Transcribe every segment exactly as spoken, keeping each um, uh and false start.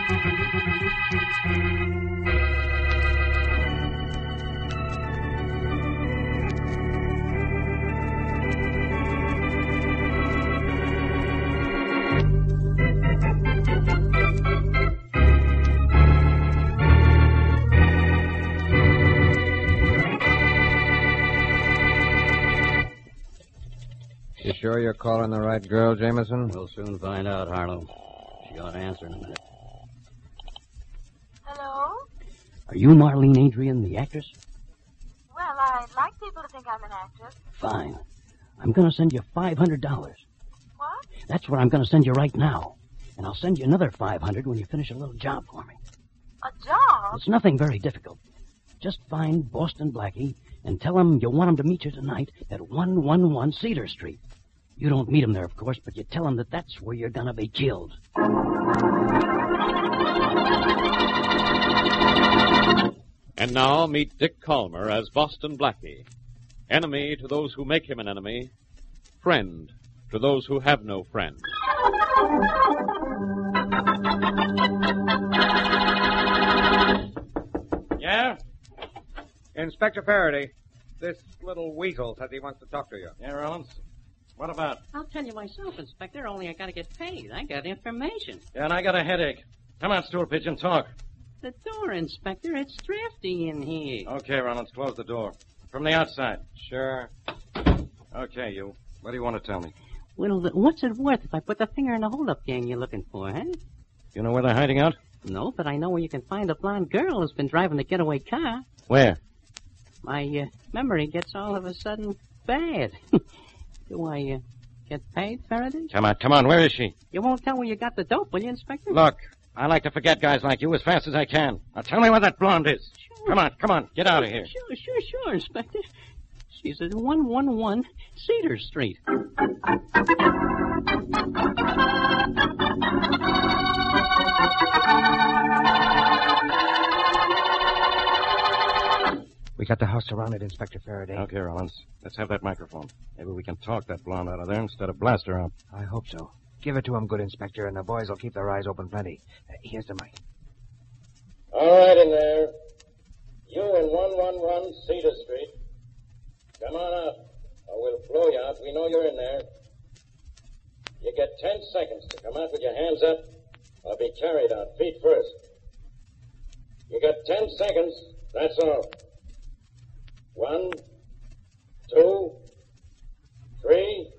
You sure you're calling the right girl, Jameson? We'll soon find out, Harlow. She ought to answer in a minute. Hello? Are you Marlene Adrian, the actress? Well, I'd like people to think I'm an actress. Fine. I'm going to send you five hundred dollars. What? That's what I'm going to send you right now. And I'll send you another five hundred dollars when you finish a little job for me. A job? It's nothing very difficult. Just find Boston Blackie and tell him you want him to meet you tonight at one one one Cedar Street. You don't meet him there, of course, but you tell him that that's where you're going to be killed. And now meet Dick Calmer as Boston Blackie. Enemy to those who make him an enemy. Friend to those who have no friend. Yeah? Inspector Faraday. This little weasel says he wants to talk to you. Yeah, Rollins? What about? I'll tell you myself, Inspector, only I gotta get paid. I got information. Yeah, and I got a headache. Come on, stool pigeon, talk. The door, Inspector, it's drafty in here. Okay, Rollins, close the door. From the outside. Sure. Okay, you. What do you want to tell me? Well, th- what's it worth if I put the finger in the hold-up gang you're looking for, huh? You know where they're hiding out? No, but I know where you can find a blonde girl who's been driving the getaway car. Where? My uh, memory gets all of a sudden bad. Do I uh, get paid, Faraday? Come on, come on, where is she? You won't tell where you got the dope, will you, Inspector? Look, I like to forget guys like you as fast as I can. Now tell me where that blonde is. Sure. Come on, come on, get out of here. Sure, sure, sure, Inspector. She's at one one one Cedar Street. We got the house surrounded, Inspector Faraday. Okay, Rollins, let's have that microphone. Maybe we can talk that blonde out of there instead of blast her out. I hope so. Give it to him, good Inspector, and the boys will keep their eyes open plenty. Uh, here's the mic. All right in there. You in one one one Cedar Street. Come on out, or we'll blow you out. We know you're in there. You get ten seconds to come out with your hands up or be carried out, feet first. You got ten seconds, that's all. One, two, three,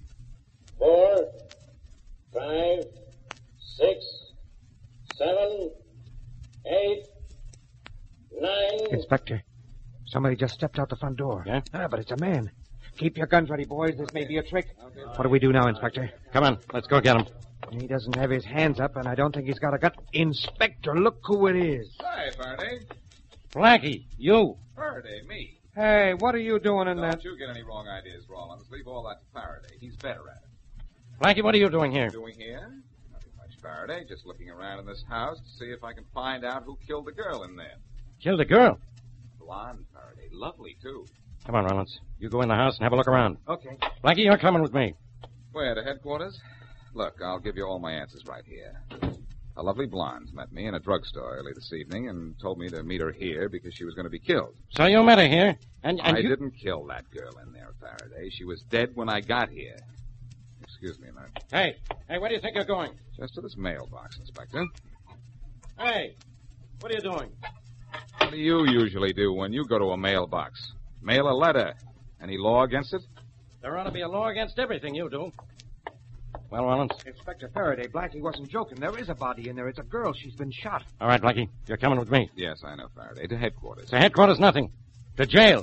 four, five, six, seven, eight, nine... Inspector, somebody just stepped out the front door. Yeah? Ah, but it's a man. Keep your guns ready, boys. This may be a trick. What do we do now, Inspector? Come on, let's go get him. He doesn't have his hands up, and I don't think he's got a gun. Inspector, look who it is. Hi, Faraday. Blackie, you. Faraday, me. Hey, what are you doing in Don't that... you get any wrong ideas, Rollins. Leave all that to Faraday. He's better at it. Blackie, what are you doing here? Doing here? Nothing much, Faraday. Just looking around in this house to see if I can find out who killed the girl in there. Killed a girl. Blonde, Faraday. Lovely, too. Come on, Rollins. You go in the house and have a look around. Okay. Blackie, you're coming with me. Where, to headquarters? Look, I'll give you all my answers right here. A lovely blonde met me in a drugstore early this evening and told me to meet her here because she was going to be killed. So you met her here, and, and I you... didn't kill that girl in there, Faraday. She was dead when I got here. Excuse me a minute. Hey, hey, where do you think you're going? Just to this mailbox, Inspector. Hey, what are you doing? What do you usually do when you go to a mailbox? Mail a letter. Any law against it? There ought to be a law against everything you do. Well, Rollins? Inspector Faraday, Blackie wasn't joking. There is a body in there. It's a girl. She's been shot. All right, Blackie, you're coming with me. Yes, I know, Faraday. To headquarters. To headquarters, nothing. To jail.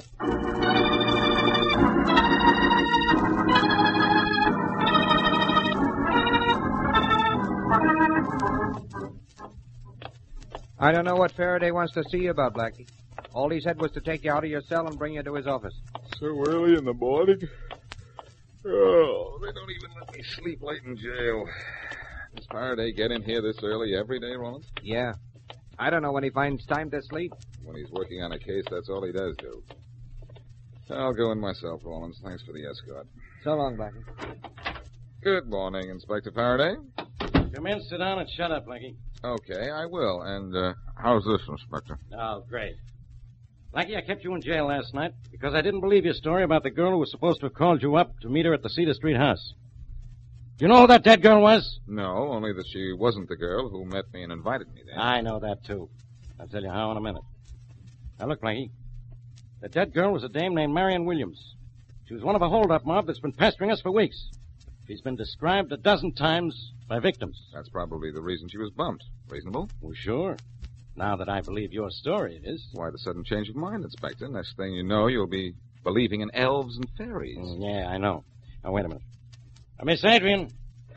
I don't know what Faraday wants to see you about, Blackie. All he said was to take you out of your cell and bring you to his office. So early in the morning? Oh, they don't even let me sleep late in jail. Does Faraday get in here this early every day, Rollins? Yeah. I don't know when he finds time to sleep. When he's working on a case, that's all he does do. I'll go in myself, Rollins. Thanks for the escort. So long, Blackie. Good morning, Inspector Faraday. Come in, sit down, and shut up, Blackie. Okay, I will. And, uh, how's this, Inspector? Oh, great. Blackie, I kept you in jail last night because I didn't believe your story about the girl who was supposed to have called you up to meet her at the Cedar Street house. Do you know who that dead girl was? No, only that she wasn't the girl who met me and invited me there. I know that, too. I'll tell you how in a minute. Now, look, Blackie. The dead girl was a dame named Marion Williams. She was one of a hold-up mob that's been pestering us for weeks. She's been described a dozen times by victims. That's probably the reason she was bumped. Reasonable? Well, sure. Now that I believe your story, it is. Why the sudden change of mind, Inspector? Next thing you know, you'll be believing in elves and fairies. Mm, yeah, I know. Now, wait a minute. Uh, Miss Adrian.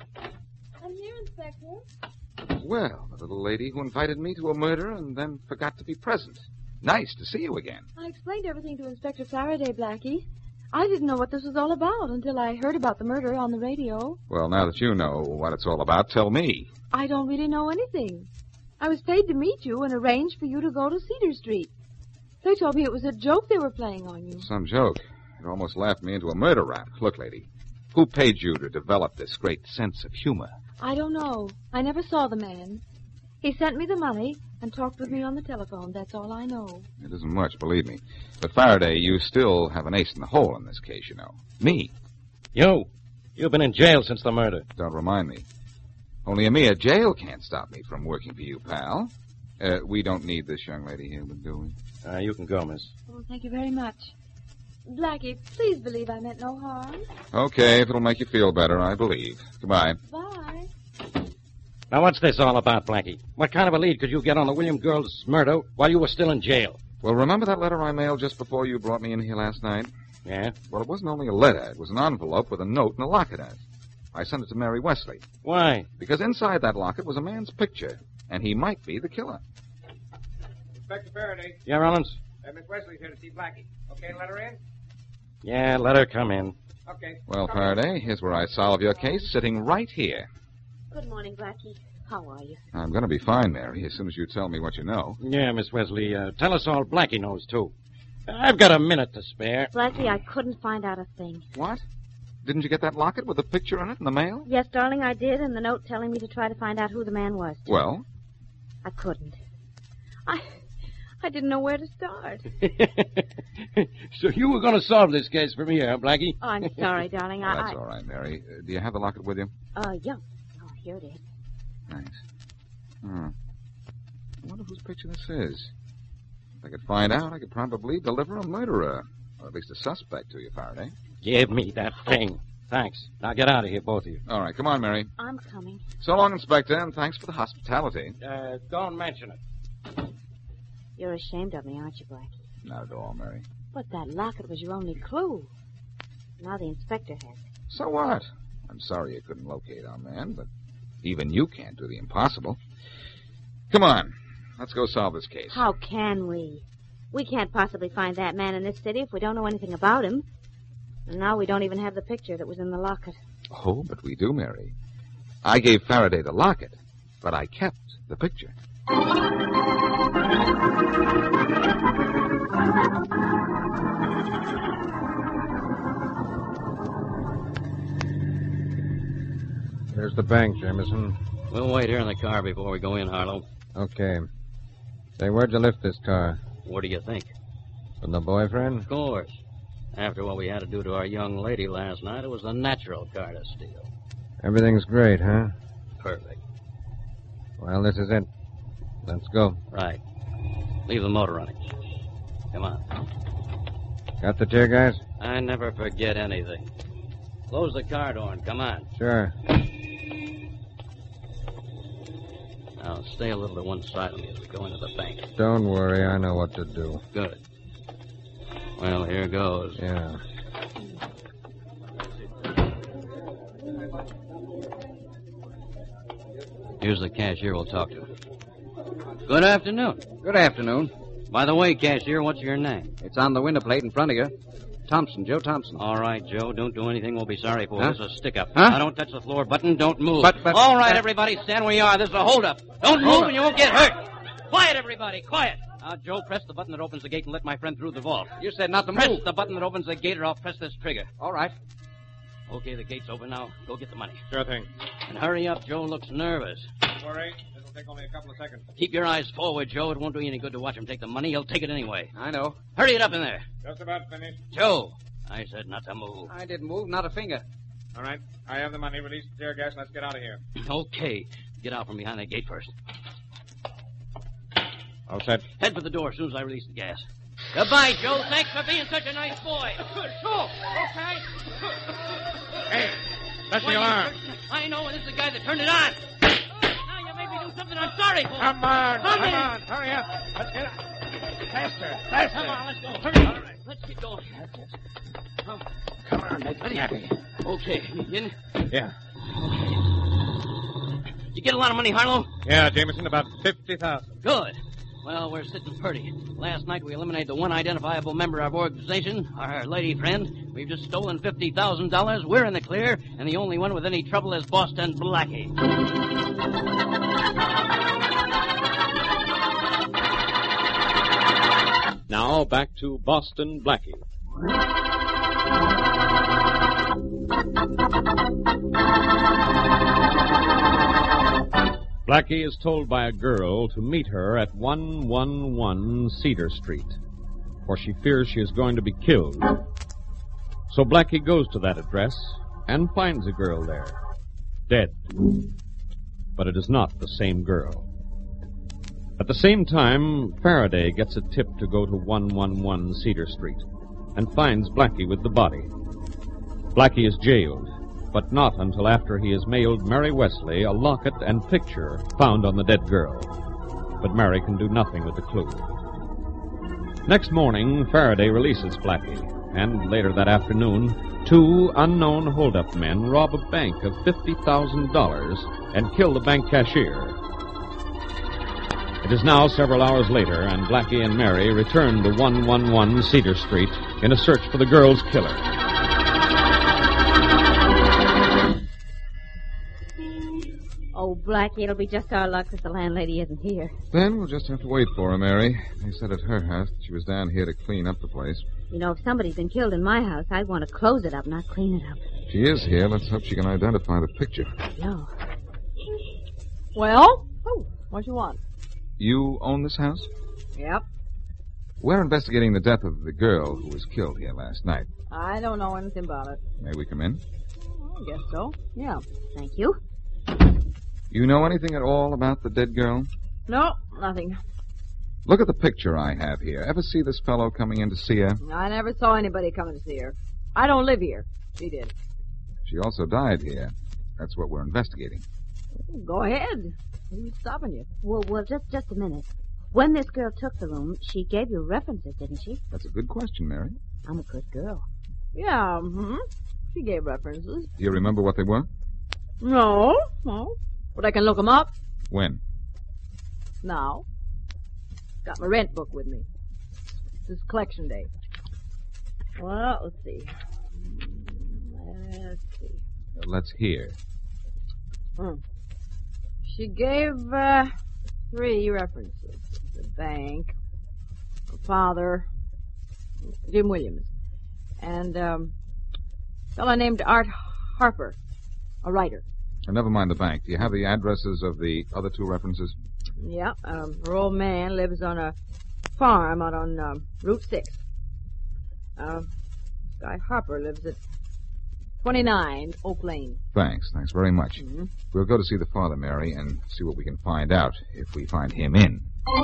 I'm here, Inspector. Well, the little lady who invited me to a murder and then forgot to be present. Nice to see you again. I explained everything to Inspector Faraday, Blackie. I didn't know what this was all about until I heard about the murder on the radio. Well, now that you know what it's all about, tell me. I don't really know anything. I was paid to meet you and arrange for you to go to Cedar Street. They told me it was a joke they were playing on you. Some joke. It almost laughed me into a murder rap. Look, lady, who paid you to develop this great sense of humor? I don't know. I never saw the man. He sent me the money and talked with me on the telephone. That's all I know. It isn't much, believe me. But, Faraday, you still have an ace in the hole in this case, you know. Me. You. You've been in jail since the murder. Don't remind me. Only a mere jail can't stop me from working for you, pal. Uh, we don't need this young lady here, do we? Uh, you can go, miss. Oh, thank you very much. Blackie, please believe I meant no harm. Okay, if it'll make you feel better, I believe. Goodbye. Bye. Now, what's this all about, Blackie? What kind of a lead could you get on the William girl's murder while you were still in jail? Well, remember that letter I mailed just before you brought me in here last night? Yeah? Well, it wasn't only a letter. It was an envelope with a note and a locket in it. I sent it to Mary Wesley. Why? Because inside that locket was a man's picture, and he might be the killer. Inspector Faraday. Yeah, Rollins? Uh, Miss Wesley's here to see Blackie. Okay, let her in? Yeah, let her come in. Okay. Well, Come Faraday, here's where I solve your case, sitting right here. Good morning, Blackie. How are you? I'm going to be fine, Mary, as soon as you tell me what you know. Yeah, Miss Wesley, uh, tell us all Blackie knows, too. I've got a minute to spare. Blackie, I couldn't find out a thing. What? Didn't you get that locket with a picture in it in the mail? Yes, darling, I did, and the note telling me to try to find out who the man was. Well? I couldn't. I... I didn't know where to start. So you were going to solve this case for me, huh, Blackie? Oh, I'm sorry, darling. Well, I... that's all right, Mary. Uh, do you have the locket with you? Uh, yeah. Oh, here it is. Nice. Hmm. I wonder whose picture this is. If I could find out, I could probably deliver a murderer. Or at least a suspect to you, Faraday. Give me that thing. Thanks. Now get out of here, both of you. All right, come on, Mary. I'm coming. So long, Inspector, and thanks for the hospitality. Uh, don't mention it. You're ashamed of me, aren't you, Blackie? Not at all, Mary. But that locket was your only clue. Now the inspector has it. So what? I'm sorry you couldn't locate our man, but even you can't do the impossible. Come on. Let's go solve this case. How can we? We can't possibly find that man in this city if we don't know anything about him. And now we don't even have the picture that was in the locket. Oh, but we do, Mary. I gave Faraday the locket, but I kept the picture. Here's the bank, Jameson. We'll wait here in the car before we go in, Harlow. Okay. Say, where'd you lift this car? What do you think? From the boyfriend? Of course. After what we had to do to our young lady last night, it was the natural car to steal. Everything's great, huh? Perfect. Well, this is it. Let's go. Right. Leave the motor running. Come on. Got the tear gas? I never forget anything. Close the car door and come on. Sure. Now, stay a little to one side of me as we go into the bank. Don't worry, I know what to do. Good. Well, here goes. Yeah. Here's the cashier we'll talk to. Good afternoon. Good afternoon. By the way, cashier, what's your name? It's on the window plate in front of you. Thompson, Joe Thompson. All right, Joe. Don't do anything we'll be sorry for. Huh? This is a stick-up. Huh? Now, don't touch the floor button. Don't move. But, but... All right, uh, everybody, stand where you are. This is a hold-up. Don't move and you won't get hurt. Quiet, everybody. Quiet. Now, Joe, press the button that opens the gate and let my friend through the vault. You said not to Press move. the button that opens the gate or I'll press this trigger. All right. Okay, the gate's open now. Go get the money. Sure thing. And hurry up. Joe looks nervous. Don't worry. It'll take only a couple of seconds. Keep your eyes forward, Joe. It won't do you any good to watch him take the money. He'll take it anyway. I know. Hurry it up in there. Just about finished. Joe, I said not to move. I didn't move, not a finger. All right. I have the money. Release the tear gas. Let's get out of here. Okay. Get out from behind that gate first. All set. Head for the door as soon as I release the gas. Goodbye, Joe. Thanks for being such a nice boy. Joe, okay. Hey, that's the Why, alarm. I know, and this is the guy that turned it on. Now you made me do something I'm sorry for. Come on. Come Come in. on. Hurry up. Let's get out. Faster. Faster. Come on, let's go. Hurry. All right, let's get going. Come, Come on. Make me happy. Okay, you in? Yeah. Did you get a lot of money, Harlow? Yeah, Jameson, about fifty thousand. Good. Well, we're sitting pretty. Last night we eliminated the one identifiable member of our organization, our lady friend. We've just stolen fifty thousand dollars. We're in the clear, and the only one with any trouble is Boston Blackie. Now back to Boston Blackie. Blackie is told by a girl to meet her at one one one Cedar Street, for she fears she is going to be killed. So Blackie goes to that address and finds a girl there, dead. But it is not the same girl. At the same time, Faraday gets a tip to go to one one one Cedar Street and finds Blackie with the body. Blackie is jailed, but not until after he has mailed Mary Wesley a locket and picture found on the dead girl. But Mary can do nothing with the clue. Next morning, Faraday releases Blackie, and later that afternoon, two unknown hold-up men rob a bank of fifty thousand dollars and kill the bank cashier. It is now several hours later, and Blackie and Mary return to one one one Cedar Street in a search for the girl's killer. Oh, Blackie, it'll be just our luck that the landlady isn't here. Then we'll just have to wait for her, Mary. They said at her house that she was down here to clean up the place. You know, if somebody's been killed in my house, I'd want to close it up, not clean it up. She is here. Let's hope she can identify the picture. No. Well? Oh, what you want? You own this house? Yep. We're investigating the death of the girl who was killed here last night. I don't know anything about it. May we come in? I guess so. Yeah. Thank you. You know anything at all about the dead girl? No, nothing. Look at the picture I have here. Ever see this fellow coming in to see her? I never saw anybody coming to see her. I don't live here. She did. She also died here. That's what we're investigating. Go ahead. Who's stopping you? Well, well, just just a minute. When this girl took the room, she gave you references, didn't she? That's a good question, Mary. I'm a good girl. Yeah, hmm. She gave references. Do you remember what they were? No, no. But I can look them up When? now. Got my rent book with me. This is collection day. Well, let's see. Let's see. Uh, let's hear. Hmm. She gave uh, three references. The bank, her father, Jim Williams, and um, a fellow named Art Harper, a writer. Uh, never mind the bank. Do you have the addresses of the other two references? Yeah, um, her old man lives on a farm out on um, Route six. Uh, Guy Harper lives at twenty-nine Oak Lane. Thanks. Thanks very much. Mm-hmm. We'll go to see the father, Mary, and see what we can find out if we find him in.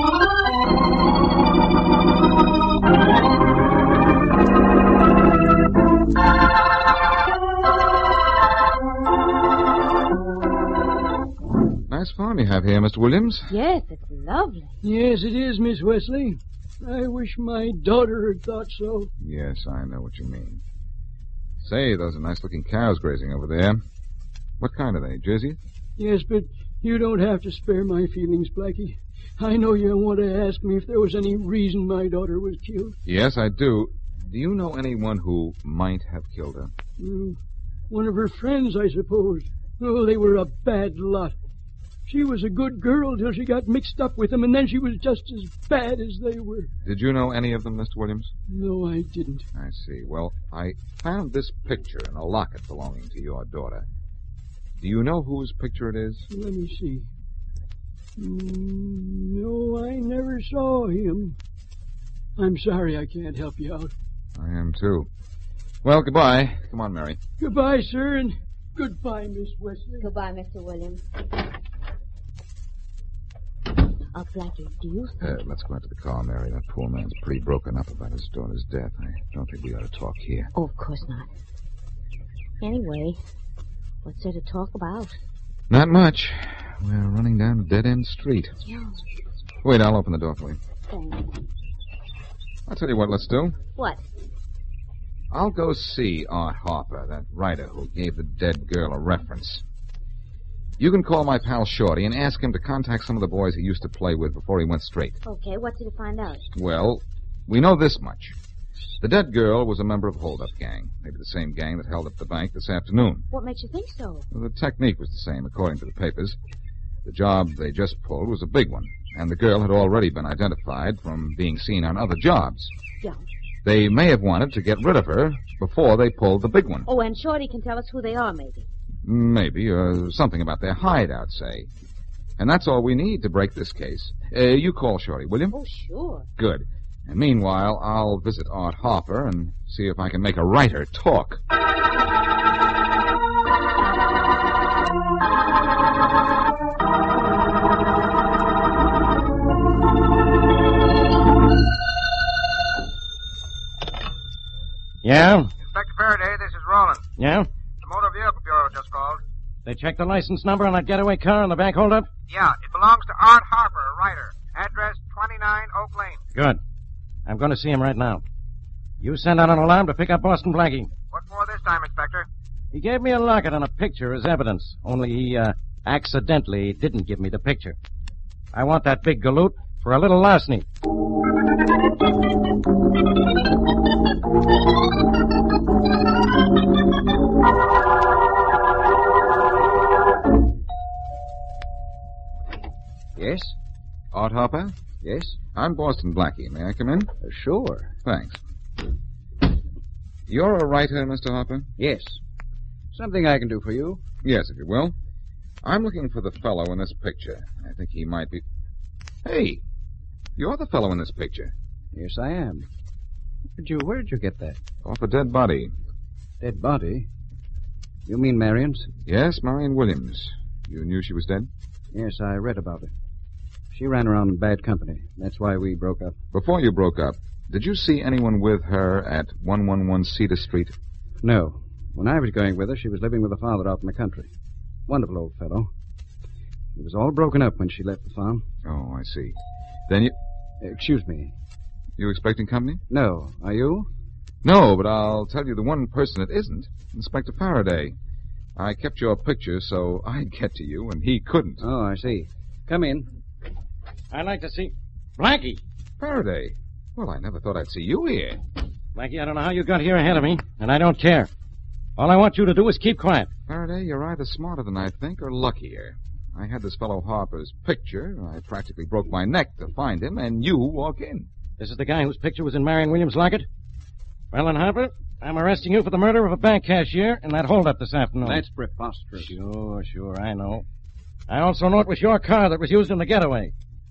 Nice farm you have here, Mister Williams. Yes, it's lovely. Yes, it is, Miss Wesley. I wish my daughter had thought so. Yes, I know what you mean. Say, those are nice-looking cows grazing over there. What kind are they, Jersey? Yes, but you don't have to spare my feelings, Blackie. I know you want to ask me if there was any reason my daughter was killed. Yes, I do. Do you know anyone who might have killed her? Mm, one of her friends, I suppose. Oh, they were a bad lot. She was a good girl till she got mixed up with them, and then she was just as bad as they were. Did you know any of them, Mister Williams? No, I didn't. I see. Well, I found this picture in a locket belonging to your daughter. Do you know whose picture it is? Let me see. Mm, no, I never saw him. I'm sorry I can't help you out. I am, too. Well, goodbye. Come on, Mary. Goodbye, sir, and goodbye, Miss Wesley. Goodbye, Mister Williams. Uh, Blackie, do you think... Uh, let's go out to the car, Mary. That poor man's pretty broken up about his daughter's death. I don't think we ought to talk here. Oh, of course not. Anyway, what's there to talk about? Not much. We're running down a dead-end street. Yeah. Wait, I'll open the door for you. Thanks. I'll tell you what let's do. What? I'll go see Art Harper, that writer who gave the dead girl a reference. You can call my pal Shorty and ask him to contact some of the boys he used to play with before he went straight. Okay, what's it to find out? Well, we know this much. The dead girl was a member of a hold-up gang. Maybe the same gang that held up the bank this afternoon. What makes you think so? Well, the technique was the same, according to the papers. The job they just pulled was a big one, and the girl had already been identified from being seen on other jobs. Yeah. They may have wanted to get rid of her before they pulled the big one. Oh, and Shorty can tell us who they are, maybe. Maybe, or something about their hideout, say. And that's all we need to break this case. Uh, you call Shorty, will you? Oh, sure. Good. And meanwhile, I'll visit Art Harper and see if I can make a writer talk. Yeah? Inspector Faraday, this is Roland. Yeah? The Motor Vehicle Bureau just called. They checked the license number on that getaway car in the bank holdup? Yeah, it belongs to Art Harper, a writer. Address twenty-nine Oak Lane. Good. I'm going to see him right now. You send out an alarm to pick up Boston Blackie. What for this time, Inspector? He gave me a locket and a picture as evidence, only he, uh, accidentally didn't give me the picture. I want that big galoot for a little larceny. Yes? Art Harper? Yes? I'm Boston Blackie. May I come in? Uh, sure. Thanks. You're a writer, Mister Harper? Yes. Something I can do for you? Yes, if you will. I'm looking for the fellow in this picture. I think he might be... Hey, you're the fellow in this picture. Yes, I am. Did you, where did you get that? Off a dead body. Dead body? You mean Marion's? Yes, Marion Williams. You knew she was dead? Yes, I read about it. She ran around in bad company. That's why we broke up. Before you broke up, did you see anyone with her at one eleven Cedar Street? No. When I was going with her, she was living with her father out in the country. Wonderful old fellow. It was all broken up when she left the farm. Oh, I see. Then you... Excuse me. You expecting company? No. Are you? No, but I'll tell you the one person it isn't. Inspector Faraday. I kept your picture so I'd get to you, and he couldn't. Oh, I see. Come in. I'd like to see... Blackie! Faraday. Well, I never thought I'd see you here. Blackie, I don't know how you got here ahead of me, and I don't care. All I want you to do is keep quiet. Faraday, you're either smarter than I think or luckier. I had this fellow Harper's picture. I practically broke my neck to find him, and you walk in. This is the guy whose picture was in Marion Williams' locket? Well, then, Harper, I'm arresting you for the murder of a bank cashier in that holdup this afternoon. That's preposterous. Sure, sure, I know. I also know it was your car that was used in the getaway.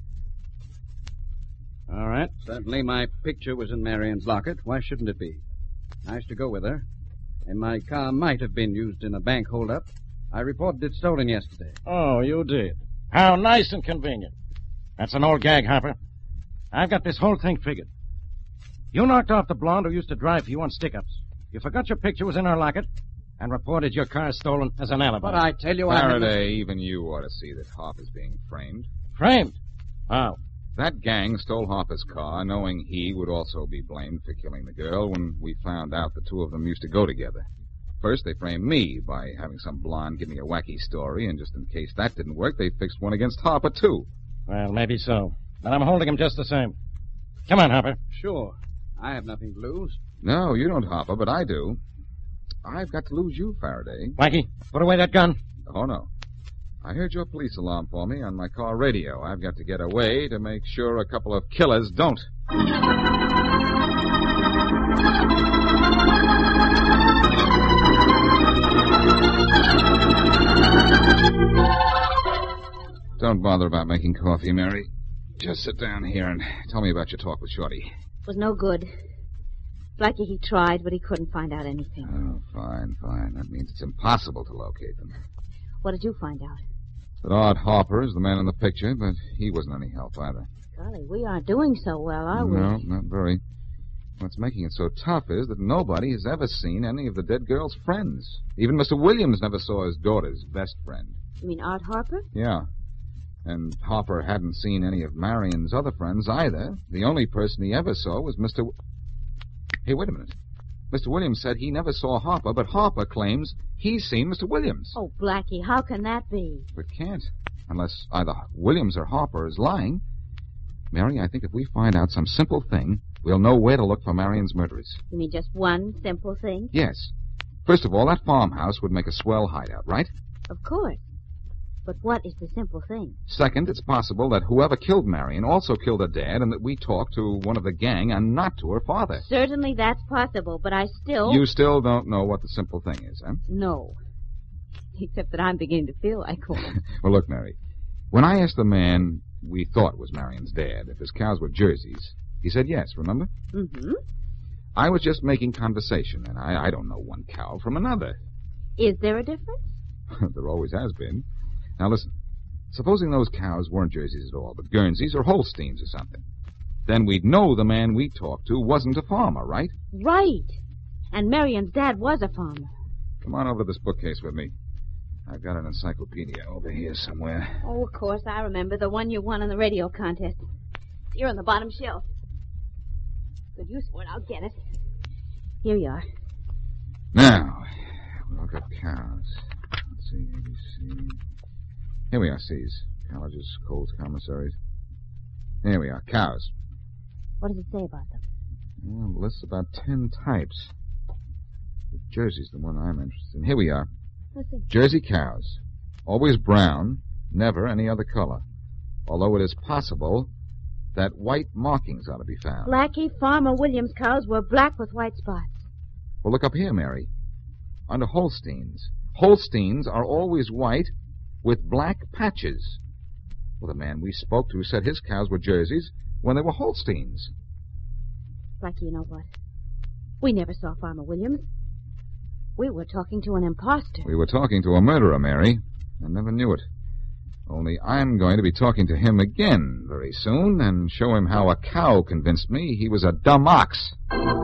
All right. Certainly my picture was in Marion's locket. Why shouldn't it be? I used to go with her, and my car might have been used in a bank holdup. I reported it stolen yesterday. Oh, you did? How nice and convenient. That's an old gag, Harper. I've got this whole thing figured. You knocked off the blonde who used to drive for you on stick-ups. You forgot your picture was in her locket and reported your car stolen as an alibi. But I tell you, Faraday, I even you ought to see that Harper's being framed. Framed? How? That gang stole Harper's car, knowing he would also be blamed for killing the girl when we found out the two of them used to go together. First, they framed me by having some blonde give me a wacky story, and just in case that didn't work, they fixed one against Harper, too. Well, maybe so. But I'm holding him just the same. Come on, Harper. Sure. I have nothing to lose. No, you don't, Harper, but I do. I've got to lose you, Faraday. Blackie, put away that gun. Oh, no. I heard your police alarm for me on my car radio. I've got to get away to make sure a couple of killers don't. Don't bother about making coffee, Mary. Just sit down here and tell me about your talk with Shorty. It was no good. Blackie, he tried, but he couldn't find out anything. Oh, fine, fine. That means it's impossible to locate them. What did you find out? That Art Harper is the man in the picture, but he wasn't any help either. Golly, we aren't doing so well, are we? No, not very. What's making it so tough is that nobody has ever seen any of the dead girl's friends. Even Mister Williams never saw his daughter's best friend. You mean Art Harper? Yeah. And Harper hadn't seen any of Marion's other friends either. The only person he ever saw was Mister W- Hey, wait a minute. Mister Williams said he never saw Harper, but Harper claims he's seen Mister Williams. Oh, Blackie, how can that be? But can't, unless either Williams or Harper is lying. Mary, I think if we find out some simple thing, we'll know where to look for Marion's murderers. You mean just one simple thing? Yes. First of all, that farmhouse would make a swell hideout, right? Of course. But what is the simple thing? Second, it's possible that whoever killed Marion also killed her dad and that we talked to one of the gang and not to her father. Certainly that's possible, but I still... You still don't know what the simple thing is, huh? No. Except that I'm beginning to feel like one. Well, look, Mary. When I asked the man we thought was Marion's dad if his cows were Jerseys, he said yes, remember? Mm-hmm. I was just making conversation, and I, I don't know one cow from another. Is there a difference? There always has been. Now, listen. Supposing those cows weren't Jerseys at all, but Guernseys or Holsteins or something. Then we'd know the man we talked to wasn't a farmer, right? Right. And Marion's dad was a farmer. Come on over to this bookcase with me. I've got an encyclopedia over here somewhere. Oh, of course, I remember. The one you won in the radio contest. You're on the bottom shelf. Good use for it. I'll get it. Here you are. Now, we'll look at cows. Let's see, A B C. Here we are, C's. Colleges, Coles, commissaries. Here we are, cows. What does it say about them? Well, it lists about ten types. The Jersey's the one I'm interested in. Here we are. Let's see. Jersey cows. Always brown, never any other color. Although it is possible that white markings ought to be found. Blackie, Farmer Williams' cows were black with white spots. Well, look up here, Mary. Under Holsteins. Holsteins are always white with black patches. Well, the man we spoke to said his cows were Jerseys when they were Holsteins. Blackie, you know what? We never saw Farmer Williams. We were talking to an imposter. We were talking to a murderer, Mary. I never knew it. Only I'm going to be talking to him again very soon and show him how a cow convinced me he was a dumb ox.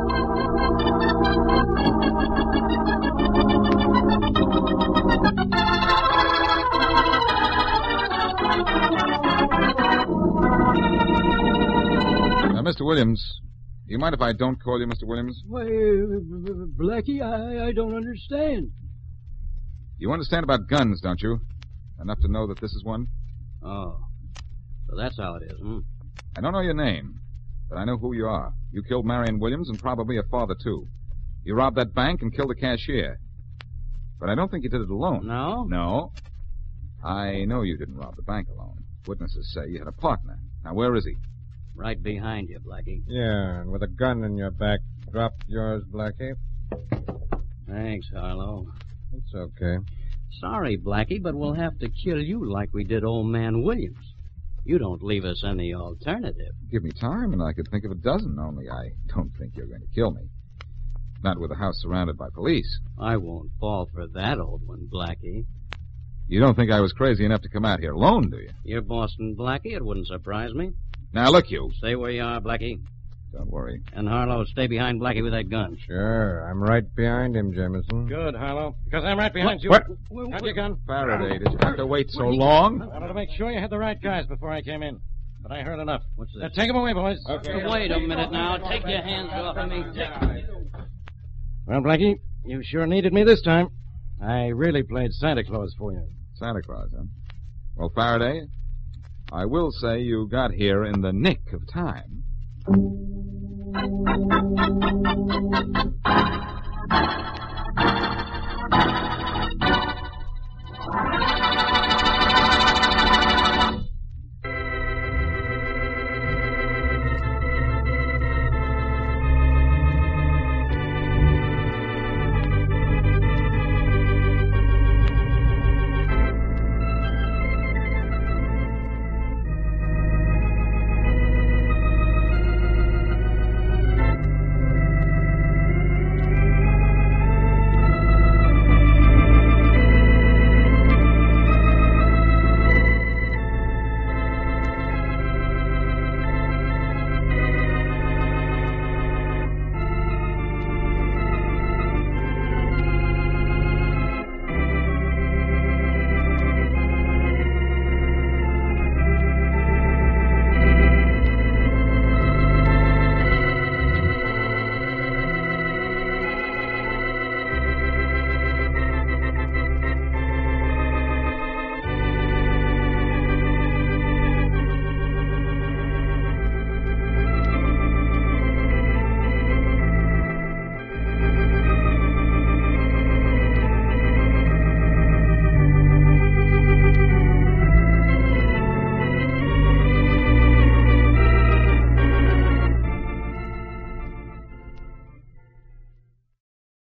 Now, Mister Williams, do you mind if I don't call you Mister Williams? Why, uh, Blackie, I, I don't understand. You understand about guns, don't you? Enough to know that this is one? Oh. So that's how it is, hmm? I don't know your name, but I know who you are. You killed Marion Williams and probably her father, too. You robbed that bank and killed the cashier. But I don't think you did it alone. No? No. I know you didn't rob the bank alone. Witnesses say you had a partner. Now, where is he? Right behind you, Blackie. Yeah, and with a gun in your back. Drop yours, Blackie. Thanks, Harlow. It's okay. Sorry, Blackie, but we'll have to kill you like we did old man Williams. You don't leave us any alternative. Give me time, and I could think of a dozen, only I don't think you're going to kill me. Not with the house surrounded by police. I won't fall for that old one, Blackie. You don't think I was crazy enough to come out here alone, do you? You're Boston Blackie. It wouldn't surprise me. Now, look, you. Stay where you are, Blackie. Don't worry. And Harlow, stay behind Blackie with that gun. Sure. I'm right behind him, Jameson. Good, Harlow. Because I'm right behind you. What? Have your gun? Faraday, did you have to wait so long? I wanted to make sure you had the right guys before I came in. But I heard enough. What's this? Now, take them away, boys. Okay. Wait a minute now. Take your hands off of me. Well, Blackie, you sure needed me this time. I really played Santa Claus for you. Santa Claus, huh? Well, Faraday, I will say you got here in the nick of time.